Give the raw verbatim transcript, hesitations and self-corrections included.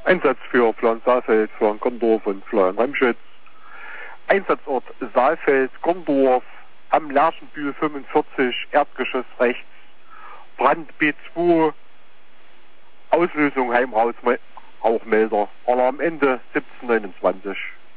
Einsatz für Florian Saalfeld, Florian Gondorf und Florian Remschütz. Einsatzort Saalfeld, Gondorf, am Lerchenbühl fünfundvierzig, Erdgeschoss rechts, Brand B zwei, Auslösung Heimrauchmelder, Alarm Ende siebzehn neunundzwanzig.